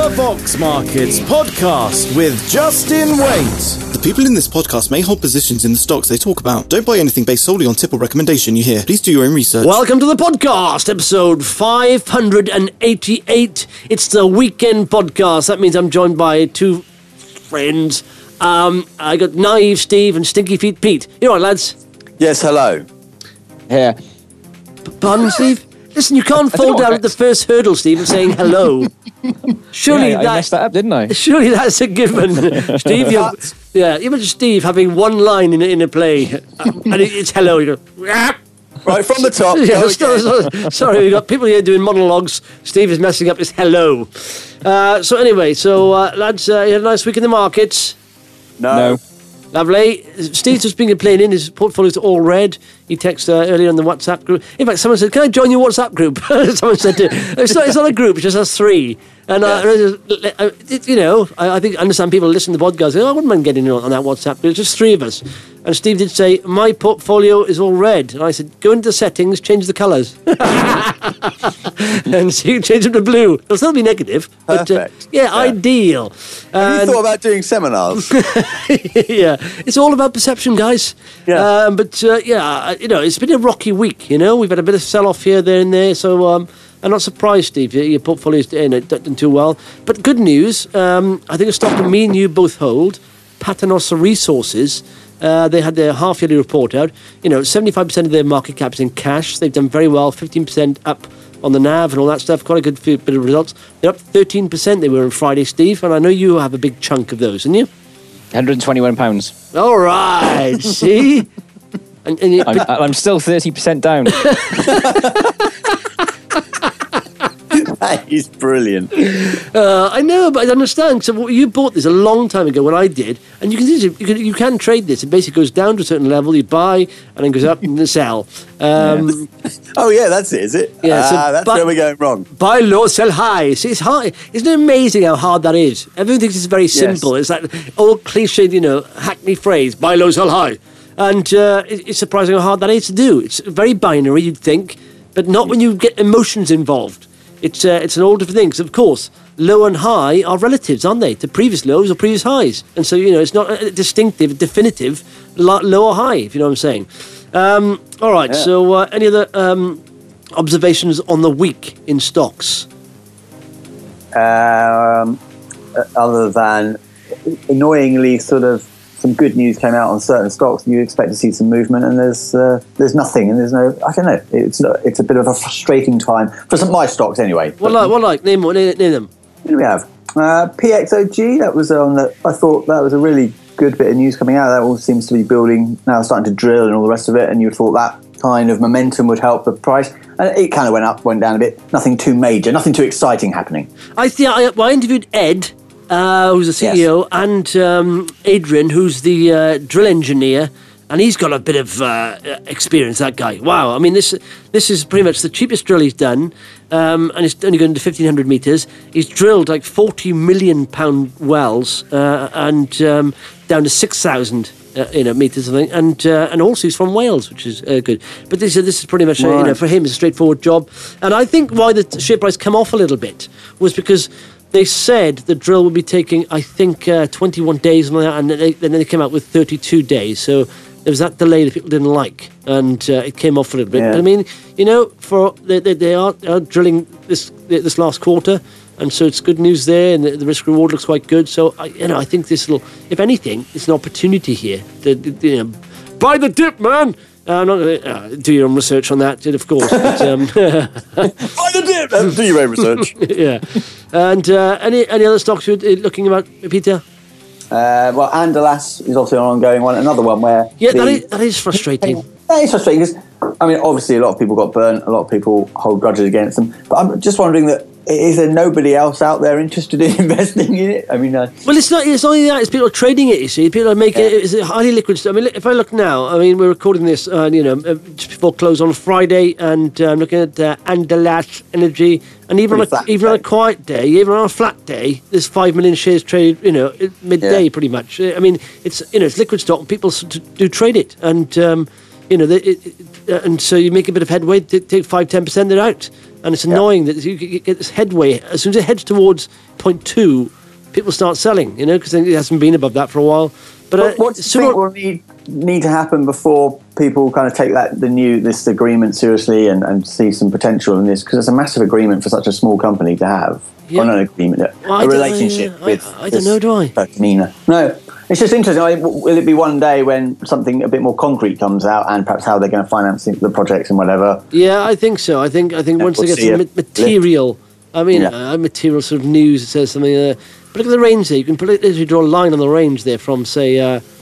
The Vox Markets Podcast with Justin Waite. The people in this podcast may hold positions in the stocks they talk about. Don't buy anything based solely on tip or recommendation you hear. Please do your own research. Welcome to the podcast, episode 588. It's the weekend podcast. That means I'm joined by two friends. I got Naive Steve and Stinky Feet Pete. You all right, lads? Yes, hello. Here. Pardon, Steve? Listen, you can't fall down at the first hurdle, Steve, and saying hello. Surely I messed that up, didn't I? Surely that's a given. Steve, imagine Steve having one line in a play, and it's hello. You go, "Rap." Right, from the top. Sorry, we've got people here doing monologues. Steve is messing up his hello. So anyway, lads, you had a nice week in the markets. No. Lovely. Steve's just been complaining. His portfolio's all red. He texted earlier on the WhatsApp group. In fact, someone said, "Can I join your WhatsApp group?" Someone said, "It's not a group. It just has three." And I think I understand people listen to the podcast. I wouldn't mind getting on that WhatsApp group. It's just three of us. And Steve did say, "My portfolio is all red." And I said, "Go into the settings, change the colours." And so you change them to blue. It'll still be negative. Perfect. But, ideal. Have you thought about doing seminars? Yeah, it's all about perception, guys. Yeah. It's been a rocky week. We've had a bit of sell-off here, there, and there. So I'm not surprised, Steve. Your portfolio's done too well. But good news. I think a stock that me and you both hold, Paternoster Resources. They had their half-yearly report out. 75% of their market cap's in cash. They've done very well, 15% up on the NAV and all that stuff. Quite a good bit of results. They're up 13%. They were on Friday, Steve, and I know you have a big chunk of those, didn't you? £121. All right, see? I'm still 30% down. That is brilliant. I know, but I understand. So you bought this a long time ago when I did, and you can trade this. It basically goes down to a certain level, you buy, and then goes up and then sell. Oh, yeah, that's it, is it? Yeah, that's where we're going wrong. Buy low, sell high. See, it's hard. Isn't it amazing how hard that is? Everyone thinks it's very simple. Yes. It's like old cliched, hackney phrase, buy low, sell high. And it's surprising how hard that is to do. It's very binary, you'd think, but not when you get emotions involved. It's an all different thing, because of course, low and high are relatives, aren't they, to previous lows or previous highs. And so, it's not a distinctive, definitive low or high, if you know what I'm saying. All right, so any other observations on the week in stocks? Other than, annoyingly, sort of, some good news came out on certain stocks, and you expect to see some movement, and there's nothing, and there's no. I don't know. It's a bit of a frustrating time for some of my stocks, anyway. What like? Name them. Here we have PXOG. That was I thought that was a really good bit of news coming out. That all seems to be building now, starting to drill, and all the rest of it. And you thought that kind of momentum would help the price, and it kind of went up, went down a bit. Nothing too major, nothing too exciting happening. I interviewed Ed. Who's the CEO, yes. And Adrian, who's the drill engineer, and he's got a bit of experience, that guy. Wow, I mean, this is pretty much the cheapest drill he's done, and it's only going to 1,500 metres. He's drilled like £40 million wells, and down to 6,000 metres, I think, and also he's from Wales, which is good. But this is pretty much, right. For him, it's a straightforward job. And I think why the share price come off a little bit was because they said the drill would be taking, I think, 21 days, and then they came out with 32 days. So there was that delay that people didn't like, and it came off a little bit. Yeah. But I mean, they are drilling this last quarter, and so it's good news there, and the risk reward looks quite good. So I think this will, if anything, it's an opportunity here to buy the dip, man. I'm not going to do your own research on that, of course. But, Buy the dip! Do your own research. Yeah. And any other stocks you're looking about, Peter? Well, Andalas is also an ongoing one. Another one where... Yeah, that is frustrating. That is frustrating because, obviously a lot of people got burnt. A lot of people hold grudges against them. But I'm just wondering that, is there nobody else out there interested in investing in it? Well, it's not only that. It's people trading it. You see, people are making it. It's a highly liquid. If I look now, we're recording this, just before close on Friday, and I'm looking at Andalas Energy, and even on a quiet day, even on a flat day, there's 5 million shares traded. Midday, pretty much. It's liquid stock. And people do trade it, and and so you make a bit of headway, take 5-10%, they're out. And it's annoying that you get this headway. As soon as it heads towards 0.2, people start selling, because it hasn't been above that for a while. But what do you think will need to happen before people kind of take this agreement seriously and see some potential in this? Because it's a massive agreement for such a small company to have. Yeah. Or not an agreement, a relationship with. I don't know, do I? Nina. No, it's just interesting. Will it be one day when something a bit more concrete comes out, and perhaps how they're going to finance the projects and whatever? Yeah, I think so. I think once they get some material, material sort of news that says something. But look at the range there. You can literally draw a line on the range there from say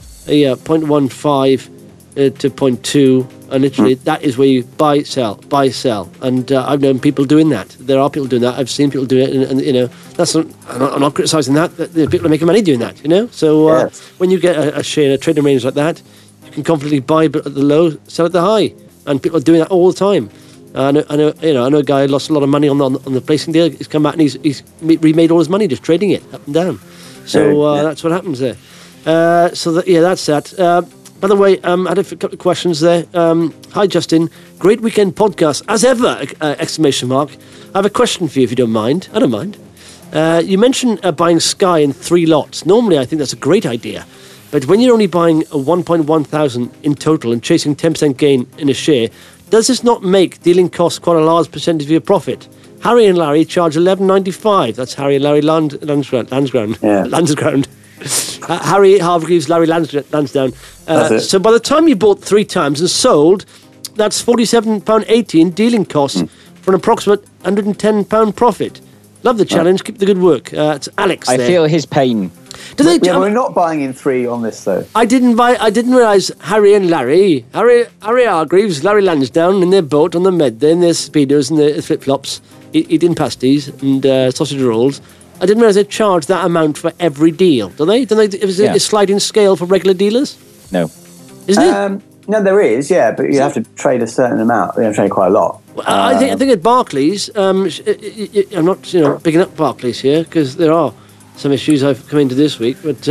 0.15 to 0.2, and literally that is where you buy, sell. And I've known people doing that. There are people doing that. I've seen people do it, and that's not. I'm not criticising that. People are making money doing that. So when you get a share in a trading range like that, you can confidently buy at the low, sell at the high, and people are doing that all the time. I know a guy who lost a lot of money on the placing deal. He's come back and he's remade all his money just trading it up and down. So that's what happens there. That's that. By the way, I had a couple of questions there. Hi, Justin. Great weekend podcast, as ever! ! I have a question for you, if you don't mind. I don't mind. You mentioned buying Sky in 3 lots. Normally, I think that's a great idea. But when you're only buying a 1.1 thousand in total and chasing 10% gain in a share, does this not make dealing costs quite a large percentage of your profit? Harry and Larry charge $11.95. That's Harry and Larry Lansground. Yeah. Lansground. Harry Hargreaves, Larry Lansdowne. So by the time you bought 3 times and sold, that's £47.80 in dealing costs for an approximate £110 profit. Love the challenge. Keep the good work. It's Alex there. I feel his pain. We're not buying in 3 on this, though. I didn't realise Harry and Larry, Harry Hargreaves, Larry Lansdowne, in their boat on the Med, there in their speedos and their flip-flops, eating pasties and sausage rolls. I didn't realise they charge that amount for every deal, do they? Is it a sliding scale for regular dealers? No. Isn't it? No, there is, but you have to trade a certain amount. You have to trade quite a lot. Well, I think at Barclays, I'm not picking up Barclays here because there are some issues I've come into this week, but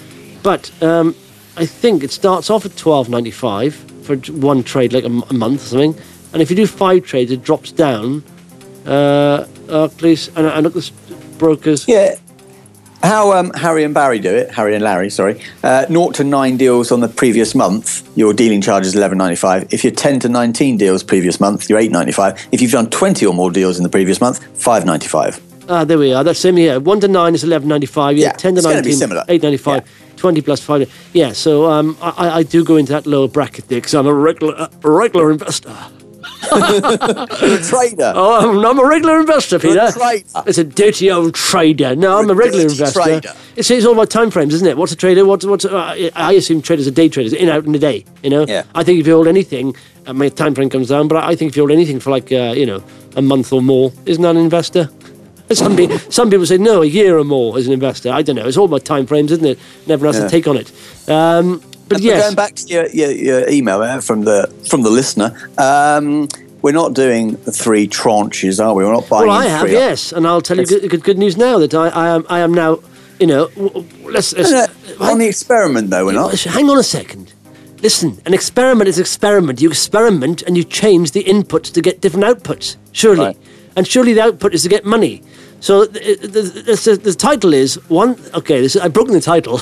I think it starts off at $12.95 for one trade, like a month or something, and if you do 5 trades, it drops down. Barclays, and look, the brokers. Yeah. How Harry and Barry do it, Harry and Larry, sorry, 0 to 9 deals on the previous month, your dealing charge is $11.95. If you're 10 to 19 deals previous month, you're $8.95. If you've done 20 or more deals in the previous month, $5.95. There we are. That's same here. 1 to 9 is $11.95. Yeah, 10 to 19, $8.95. 20 plus 5. Yeah. So I do go into that lower bracket there because I'm a regular investor. You're a trader. Oh, I'm a regular investor, Peter. It's a dirty old trader. No, I'm a regular investor. Trader. It's all about time frames, isn't it? What's a trader? I assume traders are day traders, in, out, in a day. Yeah. I think if you hold anything, my time frame comes down. But I think if you hold anything for like a month or more, isn't that an investor? Some people say no, a year or more as an investor. I don't know. It's all about time frames, isn't it? Never has to take on it. But yes, going back to your email from the listener, we're not doing the 3 tranches, are we? We're not buying. Well, I have, yes, and I'll tell you good news now that I am now. Let's on the experiment though, we're not. Hang on a second. Listen, an experiment is an experiment. You experiment and you change the inputs to get different outputs. Surely, right. And surely the output is to get money. So the title is one. Okay, I've broken the title.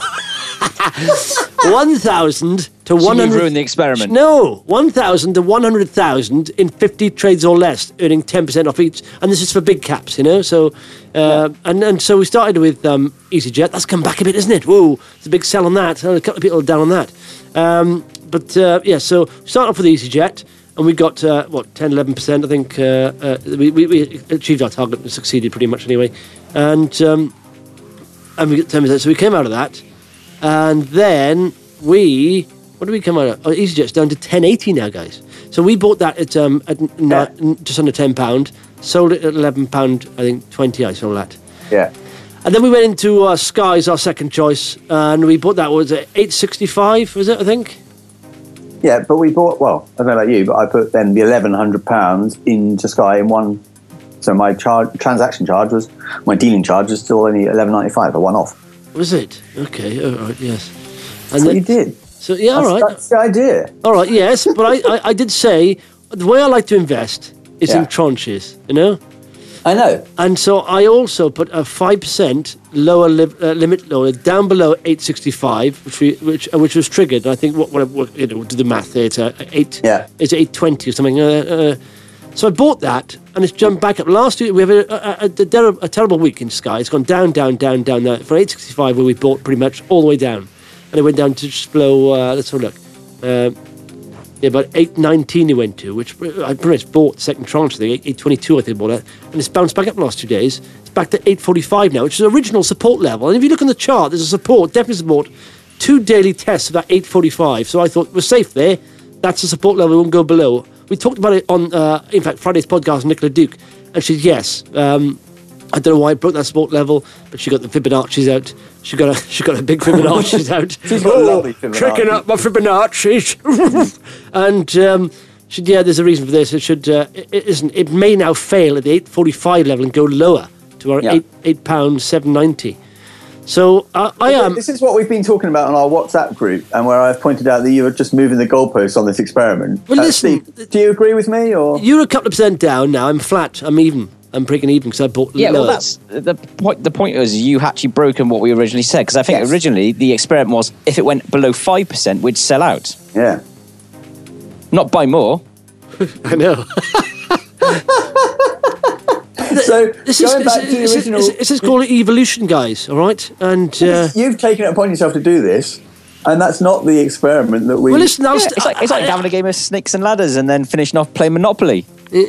1,000 to 100. You ruined the experiment. No, 1,000 to 100,000 in 50 trades or less, earning 10% off each, and this is for big caps, So, and so we started with EasyJet. That's come back a bit, isn't it? Whoa, it's a big sell on that. A couple of people are down on that. So start off with EasyJet. And we got, 10, 11%, I think. We achieved our target and succeeded pretty much anyway. And we got 10%. So we came out of that. And then what did we come out of? EasyJet's down to 10.80 now, guys. So we bought that at just under £10. Sold it at £11, I think, 20 I sold that. Yeah. And then we went into Sky's our second choice. And we bought that, was at $8.65, was it, I think? Yeah, but we bought, I don't know about you, but I put then the £1,100 into Sky in one. So my transaction charge was, my dealing charge was still only $11.95, a one-off. Was it? Okay, all right, yes. And that's what you did. So, yeah, all right. That's the idea. All right, yes, but I did say the way I like to invest is in tranches, you know? I know. And so I also put a 5% lower limit lower down below 865, which was triggered. I think what you know, do the math there. It's it's 820 or something. So I bought that, and it's jumped back up. Last week we have a terrible week in Sky. It's gone down now from 865 where we bought pretty much all the way down, and it went down to just below. Let's have a look. About 819 it went to, which I pretty much bought the second tranche. I think 822. I think I bought it, and it's bounced back up the last 2 days. It's back to 845 now, which is the original support level. And if you look on the chart, there's a support, definitely support. 2 daily tests of that 845. So I thought we're safe there. That's a support level. We won't go below. We talked about it on, in fact, Friday's podcast with Nicola Duke, and she said yes. I don't know why it broke that support level, but she got the Fibonacci's out. She got a big Fibonacci's out. She's got a lovely Fibonacci. Tricking up my Fibonacci's. And she said, yeah, there's a reason for this. It may now fail at the 845 level and go lower to our £8.790. So I am. This is what we've been talking about on our WhatsApp group, and where I've pointed out that you were just moving the goalposts on this experiment. Well, listen, Steve, do you agree with me, or you're a couple of percent down now? I'm flat. I'm even. I'm breaking even because I bought. Yeah, lower. well, that's the point. The point is you actually broken what we originally said, because I think originally the experiment was if it went below 5%, we'd sell out. Yeah. Not buy more. I know. So this is called evolution, guys. All right, and you've taken it upon yourself to do this, and that's not the experiment that we. Well, listen, it's like having a game of snakes and ladders and then finishing off playing Monopoly.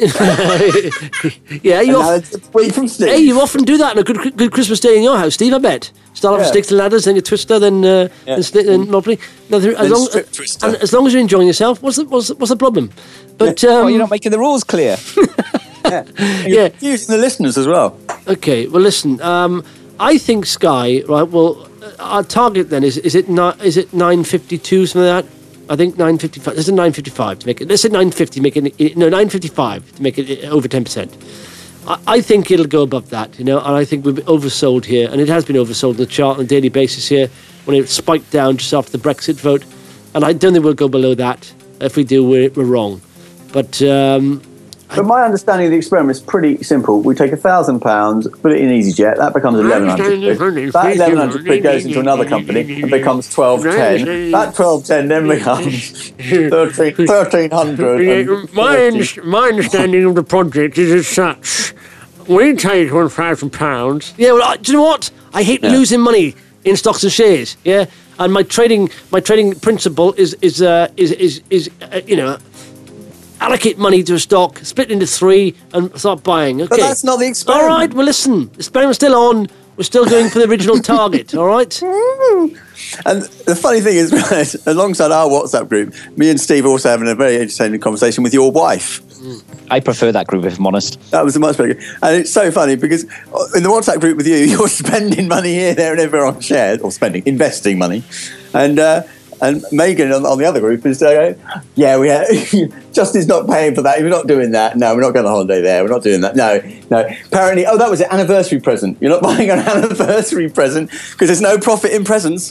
Yeah, you often do that on a good Christmas day in your house, Steve. I bet. Start off with sticks and ladders, then your Twister, then Monopoly. As long as you're enjoying yourself, what's the problem? But well, you're not making the rules clear. You're confusing the listeners as well. Okay, well, listen. I think Sky, right? Well, our target then is it 952 something like that? I think 955. This is 955 to make it. Let's say 950. 955 to make it over 10%. I think it'll go above that, you know, and I think we've been oversold here, and it has been oversold on the chart on a daily basis here when it spiked down just after the Brexit vote, and I don't think we'll go below that. If we do, we're wrong. But my understanding of the experiment is pretty simple. We take £1,000, put it in EasyJet, that becomes 1,100 quid. That 1,100 quid goes into another company and becomes 1,210. That 1,210 then becomes 1,300. My understanding of the project is as such. We take £1,000. Yeah, well, do you know what? I hate losing money in stocks and shares. Yeah, and my trading principle is you know, allocate money to a stock, split into 3, and start buying. Okay. But that's not the experiment. All right, well, listen, the experiment's still on. We're still going for the original target, all right? And the funny thing is, right, alongside our WhatsApp group, me and Steve are also having a very entertaining conversation with your wife. I prefer that group, if I'm honest. That was a much better. And it's so funny because in the WhatsApp group with you, you're spending money here, there, and everywhere on shares, or investing money. And Megan on the other group is saying, Justin's not paying for that. We're not doing that. No, we're not going on holiday there. We're not doing that. No. Apparently, that was an anniversary present. You're not buying an anniversary present because there's no profit in presents.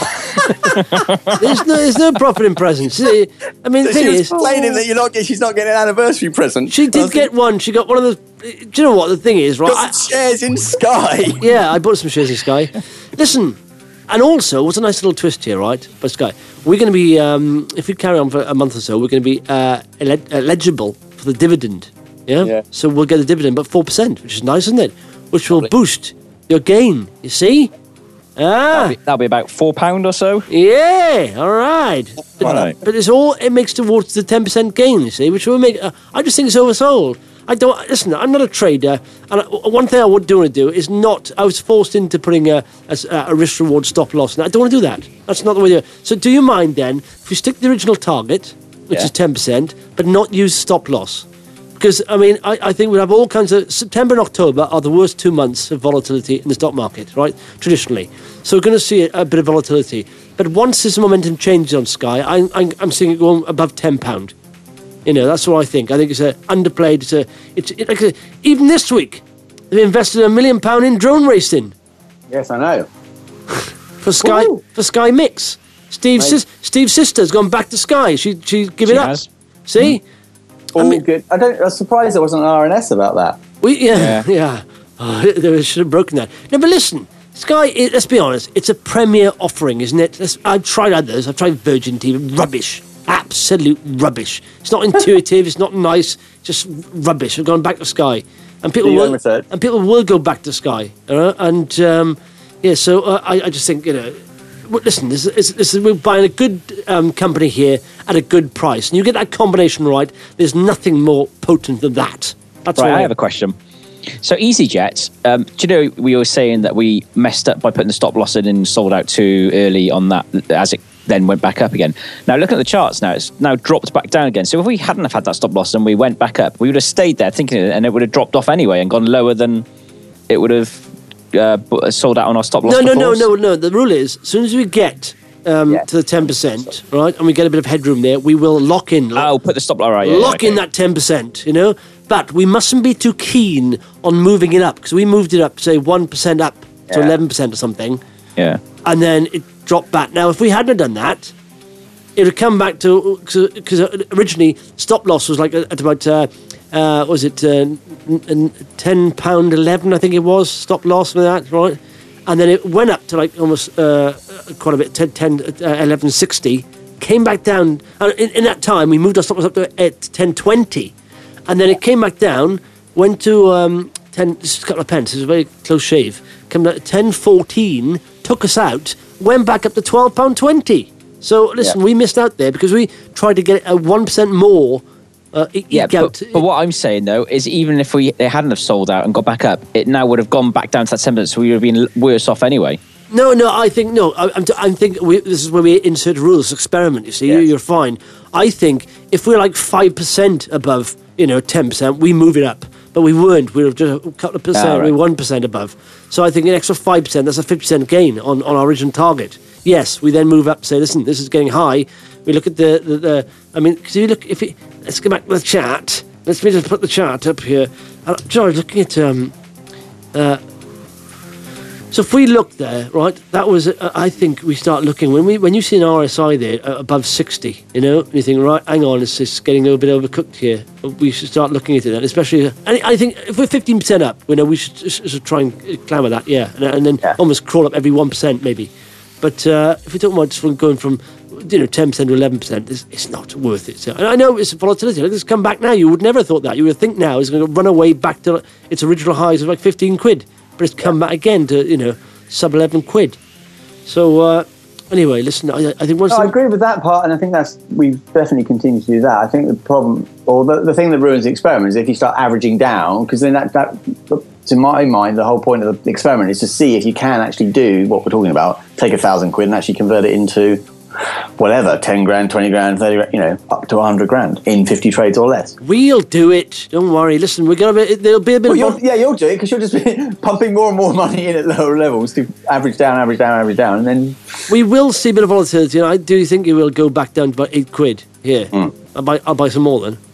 There's no profit in presents. I mean, the thing is, complaining that she's not getting an anniversary present. She did get one. She got one of the. Do you know what the thing is? Right, got some shares in Sky. Yeah, I bought some shares in Sky. Listen. And also, what's a nice little twist here, right, by Sky? We're going to be, if we carry on for a month or so, we're going to be eligible for the dividend. Yeah? So we'll get a dividend, but 4%, which is nice, isn't it? Which will boost your gain, you see? That'll be about £4 or so. Yeah, all right. But it makes towards the 10% gain, you see, which will make. I just think it's oversold. Listen, I'm not a trader, and one thing I don't want to do is not. I was forced into putting a risk reward stop loss, and I don't want to do that. That's not the way to do it. So, do you mind then if we stick to the original target, which is 10%, but not use stop loss? Because I mean, I think we have all kinds of. September and October are the worst 2 months of volatility in the stock market, right? Traditionally, so we're going to see a bit of volatility. But once this momentum changes on Sky, I'm seeing it going above £10. You know, that's what I think. I think it's underplayed. Even this week, they've invested £1 million in drone racing. Yes, I know. For Sky Mix. Steve's sister's gone back to Sky. She give it up. Has. See? All good. I was surprised there wasn't an RNS about that. Yeah. Oh, they should have broken that. No, but listen, Sky, let's be honest, it's a premier offering, isn't it? I've tried others. I've tried Virgin TV. Rubbish. Absolute rubbish. It's not intuitive. It's not nice. Just rubbish. I've gone back to Sky. And people will go back to Sky. So I just think, listen, we're buying a good company here at a good price. And you get that combination right, there's nothing more potent than that. That's right, I have a question. So EasyJet, do you know we were saying that we messed up by putting the stop loss in and sold out too early on that as it then went back up again? Now looking at the charts now, it's now dropped back down again. So if we hadn't have had that stop loss and we went back up, we would have stayed there thinking it, and it would have dropped off anyway and gone lower than it would have sold out on our stop loss. No. The rule is, as soon as we get to the 10%, right, and we get a bit of headroom there, we will lock in. Put the stop loss right. Lock in that 10%, But we mustn't be too keen on moving it up, because we moved it up, say, 1% up to 11% or something. Yeah. And then it dropped back. Now, if we hadn't done that, it would come back to, because originally stop loss was like at about, £10.11, I think it was, stop loss with that, right? And then it went up to like almost quite a bit, 11.60, came back down. In that time, we moved our stop loss up to 10.20. And then it came back down, went to 10, just a couple of pence, it was a very close shave, came down to 10.14, took us out, went back up to £12.20. So listen, we missed out there because we tried to get a 1% more out. But what I'm saying though is, even if they hadn't have sold out and got back up, it now would have gone back down to that 10%, so we would have been worse off anyway. No, I think this is where we insert rules, experiment, you see, you're fine. I think if we're like 5% above, 10%, we move it up. But we weren't. We were just a couple of percent, we were 1% above. So I think an extra 5%, that's a 50% gain on our original target. Yes, we then move up, say, listen, this is getting high. We look at because you look, let's go back to the chart. Let's just put the chart up here. I was looking at, so if we look there, right, that was, I think we start looking, when you see an RSI there above 60, you think, right, hang on, it's getting a little bit overcooked here. We should start looking at it, especially, and I think if we're 15% up, we should try and climb at that, and then almost crawl up every 1% maybe. But if we're talking about just going from 10% to 11%, it's not worth it. So, and I know it's volatility. It's come back now. You would never have thought that. You would think now it's going to run away back to its original highs of like 15 quid. But it's come back again to, sub 11 quid. So, anyway, listen, I think I agree with that part, and I think we definitely continue to do that. I think the problem, or the thing that ruins the experiment, is if you start averaging down, because then that, to my mind, the whole point of the experiment is to see if you can actually do what we're talking about, take 1,000 quid and actually convert it into whatever, 10 grand, 20 grand, 30 grand, up to 100 grand in 50 trades or less. We'll do it. Don't worry. Listen, there'll be a bit you'll do it, because you'll just be pumping more and more money in at lower levels to average down, and then... We will see a bit of volatility, and I do think it will go back down to about 8 quid here. I'll buy some more then.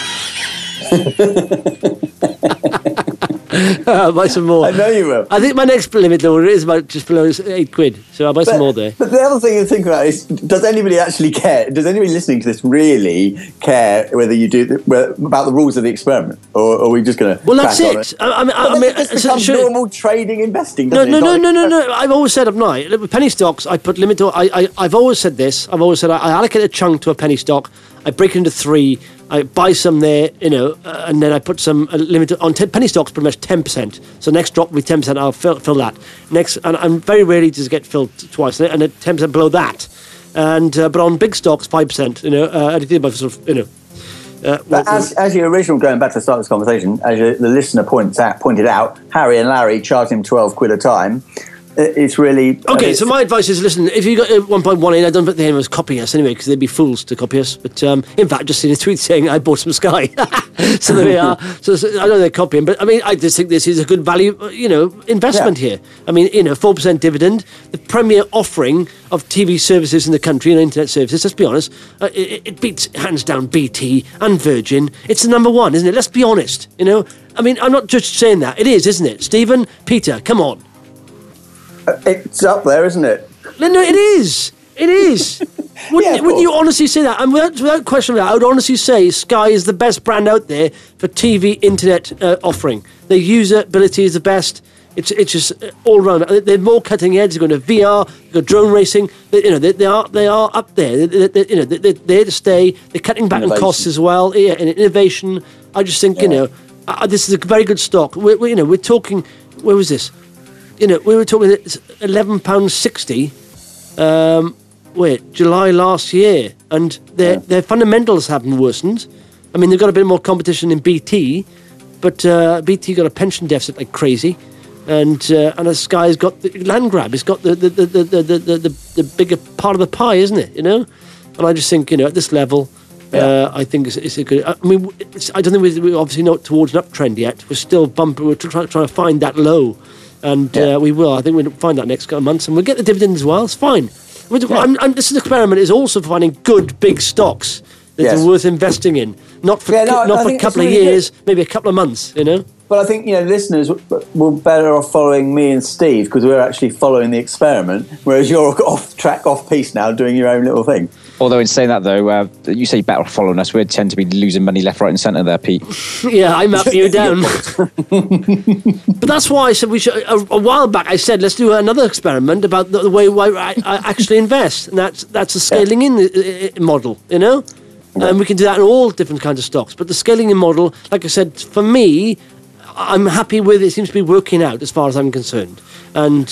I'll buy some more. I know you will. I think my next limit order is about just below 8 quid, so I'll buy some more there. But the other thing to think about is, does anybody actually care? Does anybody listening to this really care whether you do about the rules of the experiment, or are we just going to? Well, that's it. I mean, it becomes normal trading investing. No. I've always said with penny stocks, I put limit. I've always said this. I've always said I allocate a chunk to a penny stock. I break it into 3. I buy some there, and then I put some limit on penny stocks, pretty much 10%. So next drop will be 10%. I'll fill that next, and I'm very rarely does get filled twice, and at 10% below that. And but on big stocks, 5%. Anything above sort of, but as your original, going back to the start of this conversation, as the listener pointed out, Harry and Larry charged him 12 quid a time. It's really... Okay, so my advice is, listen, if you got 1.18, I don't think anyone was copying us anyway, because they'd be fools to copy us. But in fact, I've just seen a tweet saying I bought some Sky. So there we are. So I know they're copying, but I mean, I just think this is a good value, investment here. I mean, 4% dividend, the premier offering of TV services in the country and internet services, let's be honest, it beats hands down BT and Virgin. It's the number one, isn't it? Let's be honest, I mean, I'm not just saying that. It is, isn't it? Stephen, Peter, come on. It's up there, isn't it? No, it is. It is. Wouldn't you honestly say that? And without question, I would honestly say Sky is the best brand out there for TV internet offering. Their usability is the best. It's just all around. They're more cutting edge. They're going to VR. They've got drone racing. They are up there. They're there to stay. They're cutting back on costs as well. Yeah, and innovation. I just think this is a very good stock. We're talking. Where was this? We were talking £11.60. July last year, and their fundamentals haven't worsened. I mean, they've got a bit more competition in BT, but BT got a pension deficit like crazy. And Sky's got the land grab. It's got the bigger part of the pie, isn't it? And I just think at this level, I think it's a good. I mean, I don't think we're obviously not towards an uptrend yet. We're still bumping. We're trying to find that low, and we will. I think we'll find that next couple of months, and we'll get the dividend as well. It's fine. This experiment is also for finding good big stocks that are worth investing in, not for a couple of years, maybe a couple of months. But I think listeners were better off following me and Steve because we're actually following the experiment, whereas you're off track, off piece now, doing your own little thing. Although in saying that though, you say better off following us. We tend to be losing money left, right, and centre there, Pete. Yeah, I'm up, you down. But that's why I said we should. A while back, I said let's do another experiment about the way I actually invest, and that's a scaling in model, and we can do that in all different kinds of stocks. But the scaling in model, like I said, for me, I'm happy with it. It seems to be working out as far as I'm concerned, and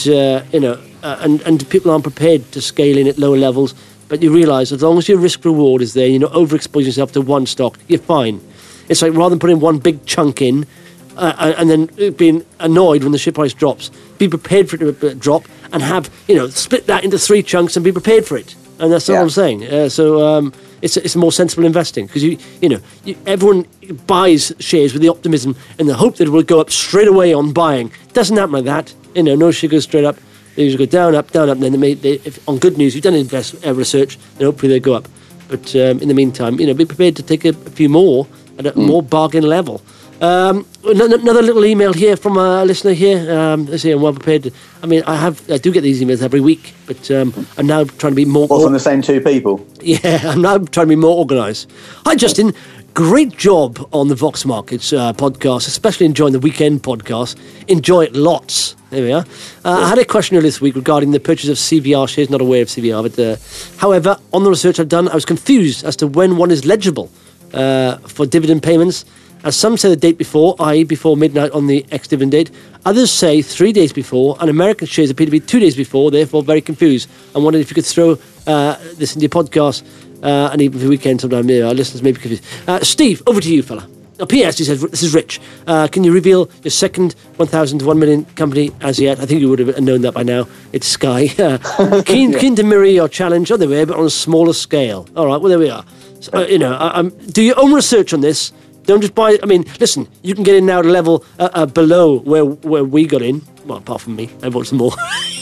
and people aren't prepared to scale in at lower levels. But you realise as long as your risk reward is there, you're not overexposing yourself to one stock, you're fine. It's like rather than putting one big chunk in and then being annoyed when the share price drops, be prepared for it to drop and have split that into 3 chunks and be prepared for it. And that's what I'm saying. It's more sensible investing because everyone buys shares with the optimism and the hope that it will go up straight away on buying. It doesn't happen like that. No share goes straight up. They usually go down, up, and then if on good news, you've done research, then hopefully they go up. But in the meantime, be prepared to take a few more at a more bargain level. Another little email here from a listener here. They say I'm well prepared. I mean, I do get these emails every week, but I'm now trying to be more. From the same 2 people? Yeah, I'm now trying to be more organised. Hi, Justin. Great job on the Vox Markets podcast, especially enjoying the weekend podcast. Enjoy it lots. There we are. I had a question earlier this week regarding the purchase of CVR shares. Not aware of CVR, but however, on the research I've done, I was confused as to when one is legible for dividend payments. As some say the date before, i.e. before midnight on the ex-dividend date. Others say 3 days before, and American shares appear to be 2 days before, therefore very confused. I wondered if you could throw this into your podcast, and even for the weekend sometime. Our listeners may be confused. Steve, over to you, fella. P.S. He says, this is Rich. Can you reveal your second 1,000 to 1 million company as yet? I think you would have known that by now. It's Sky. Keen to mirror your challenge on the way, but on a smaller scale. All right, well, there we are. So, do your own research on this. Don't just buy. I mean, listen, you can get in now at a level below where we got in. Well, apart from me, I bought some more.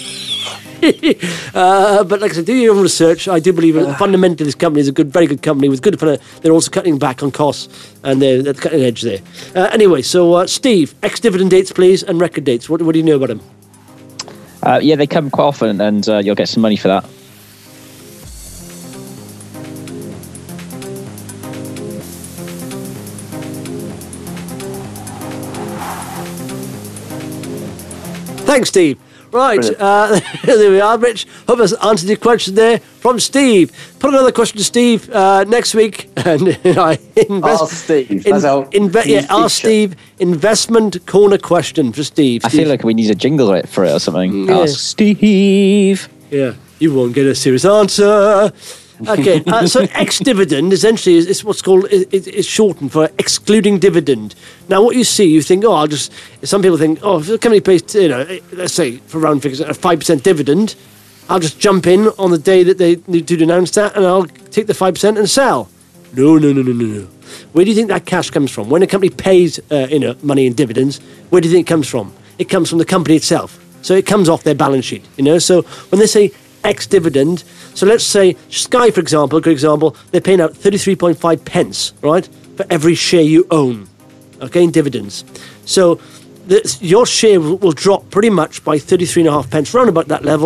But like I said, do your own research. I do believe fundamentally this company is a very good company with good. They're also cutting back on costs and they're cutting edge there. Anyway, so Steve, ex-dividend dates, please, and record dates. What do you know about them? They come quite often, and you'll get some money for that. Thanks, Steve. Right, there we are, Rich. Hope that's answered your question there from Steve. Put another question to Steve next week. And Ask Steve. Ask Steve. Investment corner question for Steve. I feel like we need a jingle for it or something. Yeah. Ask Steve. Yeah, you won't get a serious answer. Okay, so ex-dividend essentially is what's called, it's shortened for excluding dividend. Now, what you see, you think, some people think, if the company pays, let's say, for round figures, a 5% dividend, I'll just jump in on the day that they need to announce that, and I'll take the 5% and sell. No. Where do you think that cash comes from? When a company pays, money in dividends, where do you think it comes from? It comes from the company itself. So it comes off their balance sheet, So when they say ex-dividend, so let's say Sky, for example, a good example, they're paying out 33.5 pence, right, for every share you own, okay, in dividends. So your share will drop pretty much by 33.5 pence, round about that level,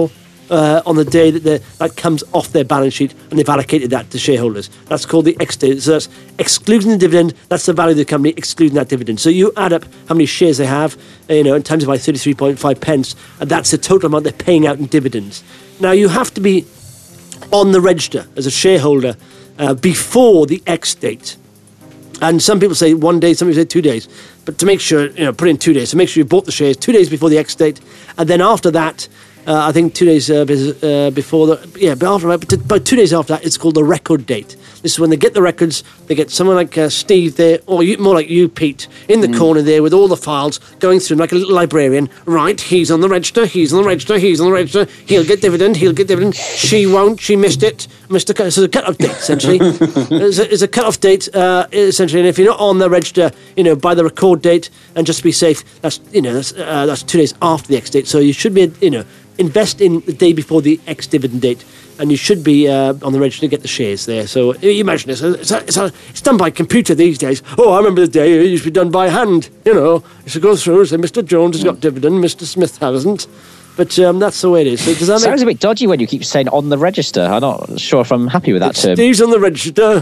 on the day that comes off their balance sheet, and they've allocated that to shareholders. That's called the ex-date. So that's excluding the dividend. That's the value of the company, excluding that dividend. So you add up how many shares they have, and times it by 33.5 pence, and that's the total amount they're paying out in dividends. Now, you have to be on the register as a shareholder before the ex-date. And some people say 1 day, some people say 2 days. But to make sure, put in 2 days. So make sure you bought the shares 2 days before the ex-date. And then after that, I think 2 days before but 2 days after that, it's called the record date. This is when they get the records. They get someone like Steve there, or more like you, Pete, in the corner there with all the files going through like a little librarian. Right, he's on the register, he's on the register, he's on the register. He'll get dividend, She won't, she missed it. So it's a cut-off date, essentially. It's a cut-off date, essentially. And if you're not on the register, by the record date, and just to be safe, that's 2 days after the ex-date. So you should be, invest in the day before the ex-dividend date, and you should be on the register to get the shares there. So you imagine this. It's done by computer these days. Oh, I remember the day it used to be done by hand. You should go through and say, Mr. Jones has got dividend, Mr. Smith hasn't. But that's the way it is. So does that sounds a bit dodgy when you keep saying on the register. I'm not sure if I'm happy with that term. Steve's on the register.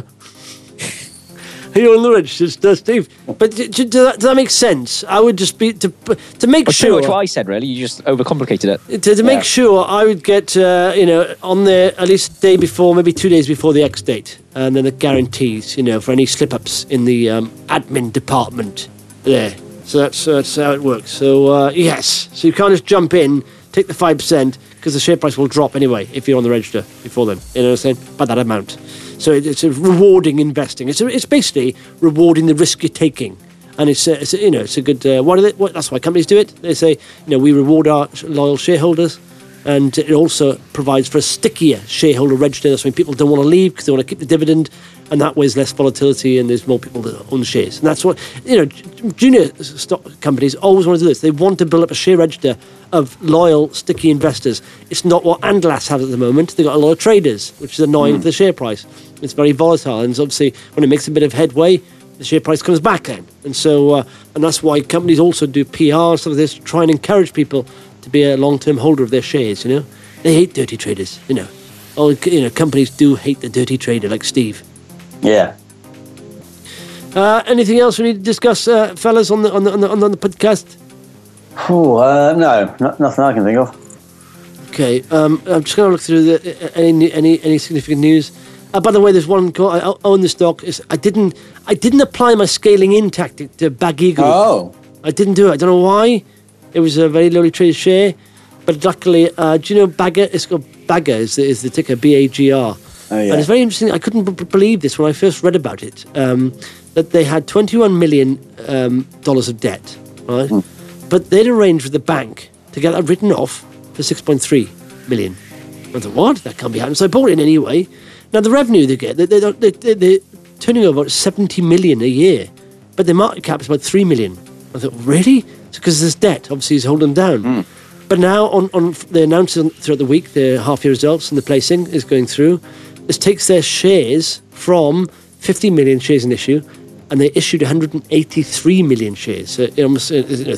You're on the register, Steve. But does that make sense? I would just be to make sure. Pretty much what I said, really. You just overcomplicated it. To make sure, I would get on there at least a day before, maybe 2 days before the ex-date, and then it guarantees, for any slip-ups in the admin department there. So that's how it works. So yes, so you can't just jump in, take the 5%, because the share price will drop anyway if you're on the register before then. You know what I'm saying? By that amount. So it's a rewarding investing. It's basically rewarding the risk you're taking, and it's a good. That's why companies do it. They say we reward our loyal shareholders, and it also provides for a stickier shareholder register. That's when people don't want to leave because they want to keep the dividend, and that way there's less volatility and there's more people that own shares. And that's what junior stock companies always want to do this. They want to build up a share register of loyal, sticky investors. It's not what Andlas have at the moment. They've got a lot of traders, which is annoying for the share price. It's very volatile, and obviously when it makes a bit of headway, the share price comes back then. And so, and that's why companies also do PR and stuff like this to try and encourage people to be a long-term holder of their shares. They hate dirty traders. Companies do hate the dirty trader, like Steve. Yeah. Anything else we need to discuss, fellas, on the podcast? No, nothing I can think of. Okay, I'm just going to look through any significant news. By the way, there's one call. I own the stock. I didn't apply my scaling in tactic to Baggy Group. Oh, I didn't do it. I don't know why. It was a very lowly traded share, but luckily, do you know Bagger? It's called Bagger. Is the ticker BAGR? Oh, yeah. And it's very interesting. I couldn't believe this when I first read about it. That they had $21 million of debt, right? But they'd arranged with the bank to get that written off for $6.3 million. I thought, what? That can't be happening. So I bought it in anyway. Now, the revenue they get, they're turning over $70 million a year, but their market cap is about $3 million. I thought, really? It's because there's debt. Obviously, it's holding them down. But now, they announced throughout the week, their half-year results and the placing is going through. This takes their shares from 50 million shares in issue, and they issued 183 million shares. So almost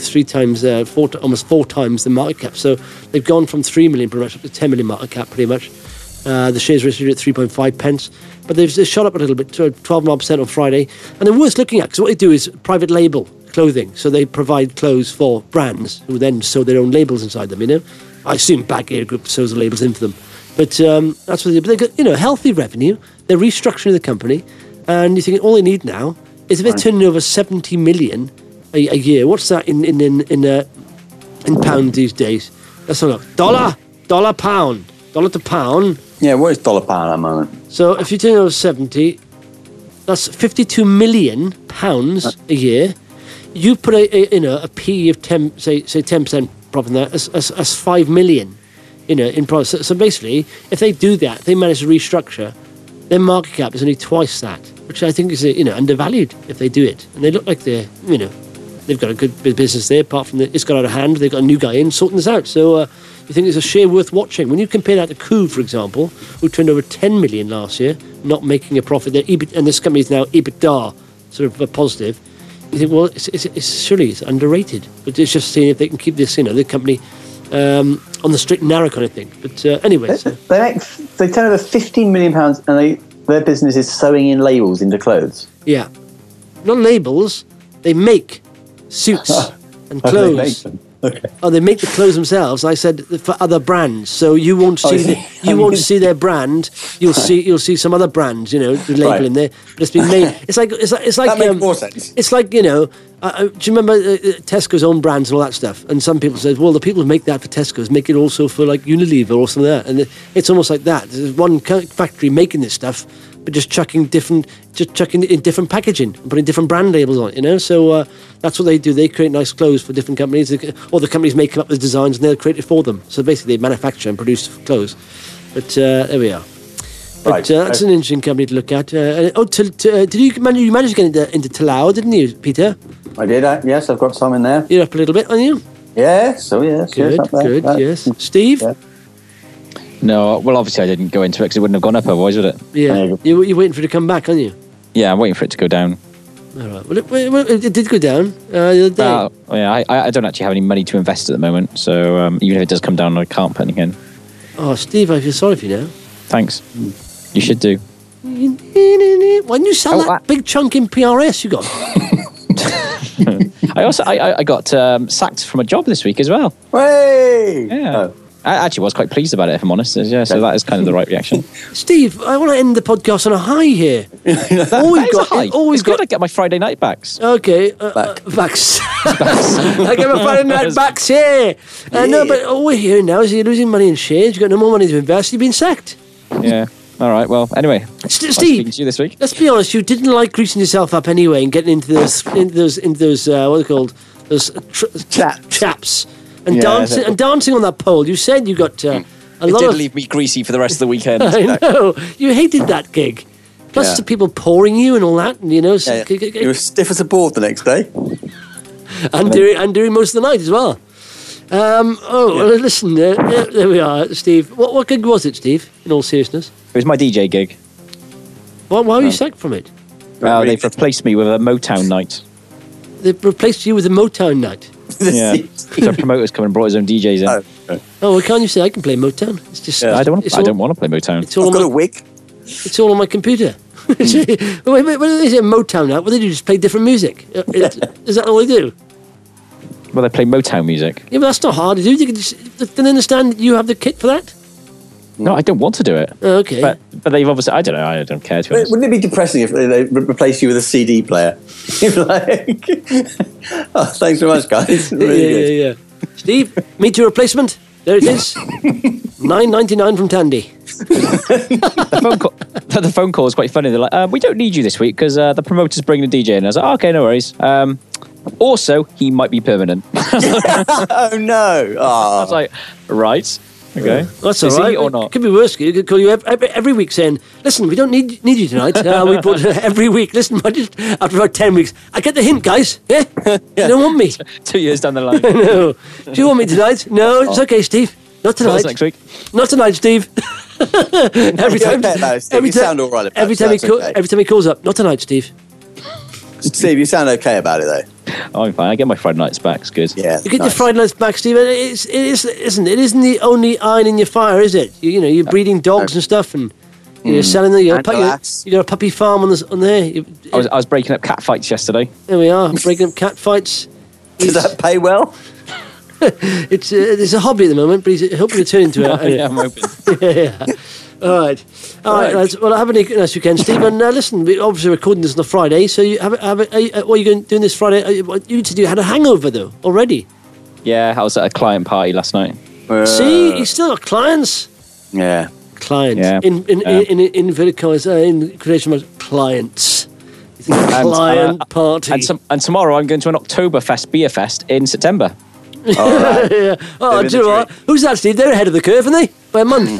almost four times the market cap. So they've gone from 3 million pretty much up to 10 million market cap pretty much. The shares were issued at 3.5 pence, but they've shot up a little bit to 12.5% on Friday. And they're worth looking at because what they do is private label clothing. So they provide clothes for brands who then sew their own labels inside them. I assume Bagger Group sews the labels into them. But that's what they do. But they got healthy revenue. They're restructuring the company, and you think all they need now is if they're turning over 70 million a year. What's that in pounds these days? Let's have a look. Dollar, pound, dollar to pound. Yeah, what is dollar pound at the moment? So if you turn over 70, that's 52 million pounds a year. You put a PE of 10, say 10% profit in that, as 5 million. In profit. So basically, if they do that, they manage to restructure, their market cap is only twice that, which I think is undervalued if they do it. And they look like they've got a good business there. Apart from it's got out of hand, they've got a new guy in sorting this out. So you think it's a share worth watching. When you compare that to Coup, for example, who turned over 10 million last year, not making a profit. Their EBIT, and this company is now EBITDA sort of positive. You think, well, it's surely it's underrated. But it's just seeing if they can keep this, the company on the straight and narrow kind of thing. But anyway, so. They turn over £15 million, and their business is sewing in labels into clothes. Yeah, not labels. They make suits and They clothes. make them. Okay. Oh, they make the clothes themselves. I said for other brands, so you won't see won't see their brand. You'll see some other brands, the label Right. in there. But it's been made. It's like That makes more sense. It's like do you remember Tesco's own brands and all that stuff? And some people say, well, the people who make that for Tesco's make it also for like Unilever or something like that. And it's almost like that. There's one factory making this stuff, but just chucking in different packaging and putting different brand labels on it. So that's what they do. They create nice clothes for different companies, or the companies make up the designs and they'll create it for them. So basically, they manufacture and produce clothes. But there we are. But Right. that's an interesting company to look at. Did you manage to get into Talau, didn't you, Peter? I did. Yes, I've got some in there. You're up a little bit, aren't you? Yes. Oh, yes. Good, yes, up there. good, yes. Steve? Yeah. No, well, obviously I didn't go into it because it wouldn't have gone up otherwise, would it? Yeah. You're waiting for it to come back, aren't you? Yeah, I'm waiting for it to go down. All right. Well, it did go down the other day. Yeah, I don't actually have any money to invest at the moment, so even if it does come down, I can't put anything in. Oh, Steve, I feel sorry for you now. Thanks. You should do. Why didn't you sell Oh, that big chunk in PRS you got? I got sacked from a job this week as well. Hey! Yeah. Oh. I actually was quite pleased about it, if I'm honest. Yeah, so that is kind of the right reaction. Steve, I want to end the podcast on a high here. All we've got, It's good I get my Friday night backs. Okay, backs. I get my Friday night backs here. No, but all we're hearing now is you're losing money in shares. You've got no more money to invest. You've been sacked. Yeah. All right. Well, anyway. Steve, Nice speaking to you this week. let's be honest. You didn't like greasing yourself up anyway and getting into those what are they called? Those chaps. And dancing on that pole. You said you got a lot of. leave me greasy for the rest of the weekend. I know you hated that gig. Plus the people pouring you and all that, and You were stiff as a board the next day. and during most of the night as well. Well, listen, there we are, Steve. What gig was it, Steve? In all seriousness, It was my DJ gig. why were you sacked from it? They've replaced me with a Motown night. They replaced you with a Motown night. Yeah. So promoters come and brought his own DJs in. Oh, well, can't you say I can play Motown? It's just I don't want to play Motown. It's all I've got a on my, wig. it's all on my computer. Wait, when they say Motown now, what do they do? Just play different music? Is that all they do? Well, they play Motown music. Yeah, but that's not hard to do. You can just don't understand that you have the kit for that. No, I don't want to do it. Oh, okay. But they've obviously, I don't know, I don't care to be honest. Wouldn't it be depressing if they replaced you with a CD player? You'd be like, oh, thanks very much, guys. Really good. Yeah. Steve, meet your replacement. There it is. $9.99 from Tandy. The phone call was quite funny. They're like, we don't need you this week because the promoter's bringing a DJ in. I was like, okay, no worries. Also, he might be permanent. Oh, no. I was like, right. Okay. That's Is all he right. or not? It could be worse. He could call you every week saying, listen, we don't need you tonight. We put every week. Listen, just after about 10 weeks, I get the hint, guys. Yeah? You don't want me. 2 years down the line. No. Do you want me tonight? No, it's okay, Steve. Not tonight. Next week. Not tonight, Steve. Every time. You sound all right about it. Every time he calls up, not tonight, Steve. Steve, you sound okay about it, though. Oh, I'm fine. I get my Friday nights back. It's good. Yeah. You get your Friday nights back, Steve. It isn't the only iron in your fire, is it? You're breeding dogs and stuff, and you're selling them. You got a puppy farm on there. I was breaking up cat fights yesterday. There we are, breaking up cat fights. Does that pay well? It's a hobby at the moment, but he's hoping to turn into it. Yeah, I'm hoping. Yeah. All right, lads. Well, have a nice weekend, Steve. And listen, we're obviously recording this on a Friday, so you what are you doing this Friday? What you had a hangover though already. Yeah, I was at a client party last night. See, he's still got clients. Yeah. Clients. Yeah. In inverted commas, in quotation marks, clients. It's a client party. And tomorrow I'm going to an Oktoberfest beer fest in September. All right. Yeah. Oh, do you know what? Who's that, Steve? They're ahead of the curve, aren't they? By a month.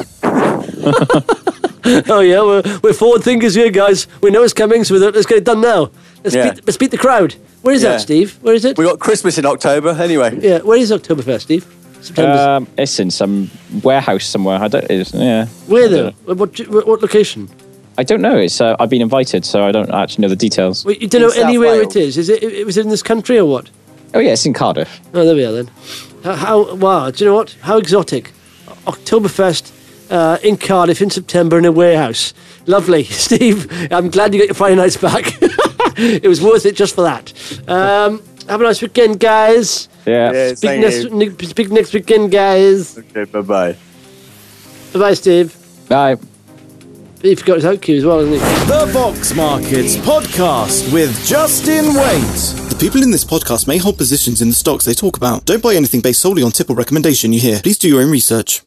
Oh yeah, we're forward thinkers here, guys. We know it's coming, so let's get it done now. Let's beat the crowd. Where is that, Steve? Where is it? We got Christmas in October, anyway. Yeah, where is Oktoberfest, Steve? September. It's in some warehouse somewhere. Where though? What location? I don't know. It's I've been invited, so I don't actually know the details. Wait, you don't know anywhere it is? Is it in this country or what? Oh yeah, it's in Cardiff. Oh, there we are then. Wow, do you know what? How exotic. Oktoberfest in Cardiff in September in a warehouse. Lovely. Steve, I'm glad you got your Friday nights back. It was worth it just for that. Have a nice weekend, guys. Yeah. Speak next weekend, guys. Okay, bye-bye. Bye-bye, Steve. Bye. He forgot his out cue as well, hasn't he? The Vox Markets Podcast with Justin Waite. The people in this podcast may hold positions in the stocks they talk about. Don't buy anything based solely on tip or recommendation you hear. Please do your own research.